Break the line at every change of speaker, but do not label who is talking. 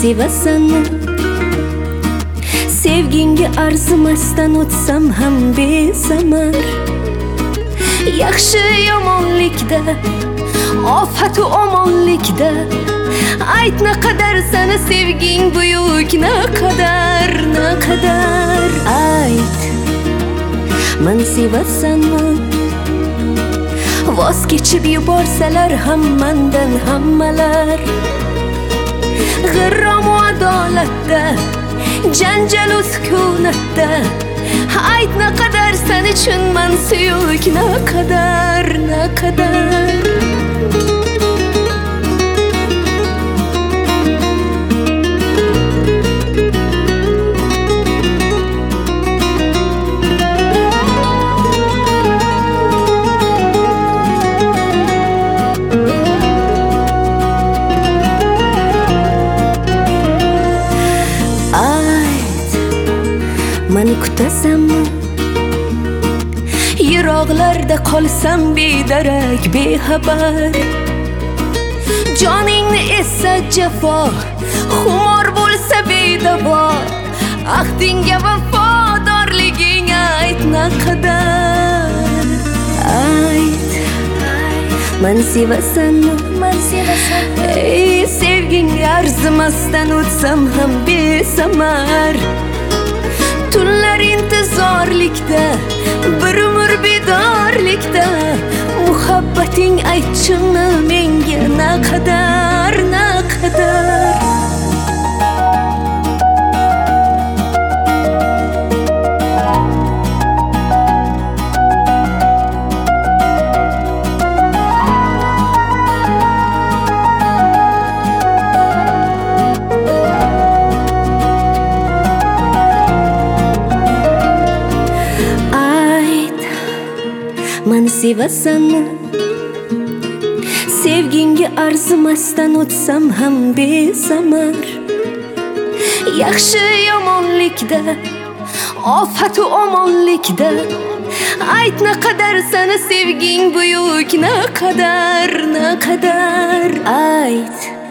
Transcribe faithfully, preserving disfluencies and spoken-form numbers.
sevasanmi? Sevginga arzimasdan o'tsam ham besamar. Yaxshi yomonlikda, ofat u omonlikda ayt naqadar seni sevging buyuk, naqadar, naqadar. Ayt, meni sevasanmi? Voz kechib yuborsalar ham mendan hammalar, g'irrom u adolatda, janjal u sukunatda ayt naqadar sen uchun men suyuk, naqadar, naqadar. Meni kutasanmi? Yiroqlarda qolsam bedarak, bexabar. Joningni esa jafo, xumor bo'lsa bedavo. Ahdingga vafodorliging ayt naqadar. Ayt, meni sevasanmi? Meni sevasanmi? Ey, sevgingga arzimasdan o'tsam ham besamar. Tunlar intizorlikda, bir umr bedorlikda muhabbating aytchini menga naqadar, naqadar. Meni sevasanmi? Sevginga arzimasdan o'tsam ham besamar. Yaxshi yomonlikda, ofat u omonlikda ayt naqadar seni sevging buyuk, naqadar, naqadar. Ayt,